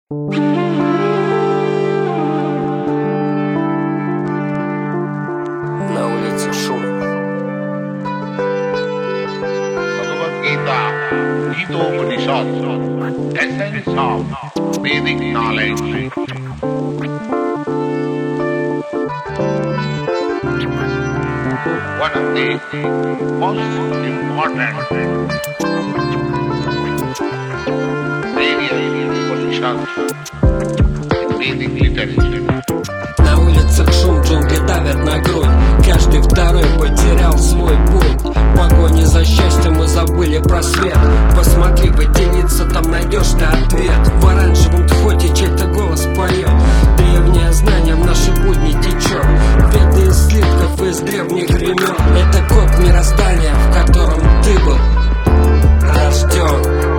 На улице шум. Bhagavad-gītā, Gītopanishad, essence of Vedic knowledge. One of the most important various Upanishads in Vedic literature. На улицах шум, джунгли давят на грудь. Каждый второй потерял свой путь. В погоне за счастьем мы забыли про свет. Посмотри, поделиться, там найдешь ты ответ. В оранжевом тхоте чей-то голос поет. Древнее знание в наши будни течет. Веды из слитков из древних времен. Это код мироздания, в котором ты был рожден.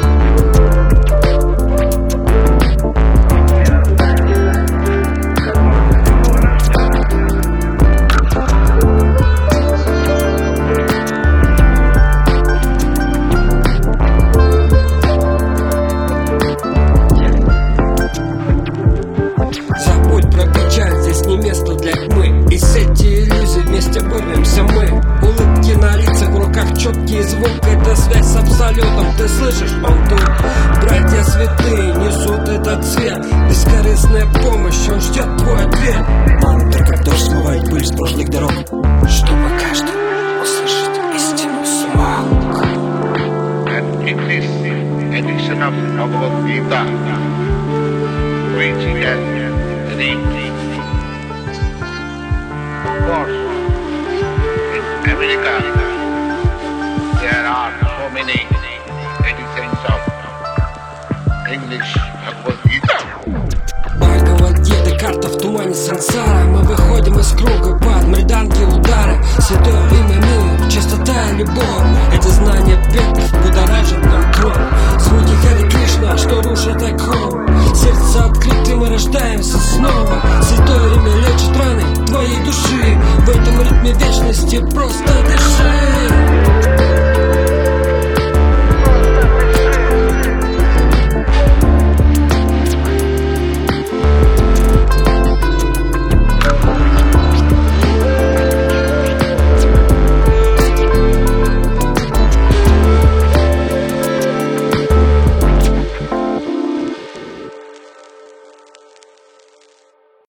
Вырвемся мы, улыбки на лицах, в руках четкий звук. Это связь с абсолютом, ты слышишь, он тут. Братья святые несут этот свет. Бескорыстная помощь, он ждет твой ответ. Мантра, как дождь, смывает пыль с прошлых дорог, чтобы каждый услышать истину смог. And in this edition of Bhagavad-gītā, which he has read, of course, in America, there are so many editions of English Bhagavad-gītā. Бхагавад-гита, карта в тумане сансара. Мы выходим из круга под мриданги удары. Святое имя мир, чистота и любовь. Эти знания предков будоражат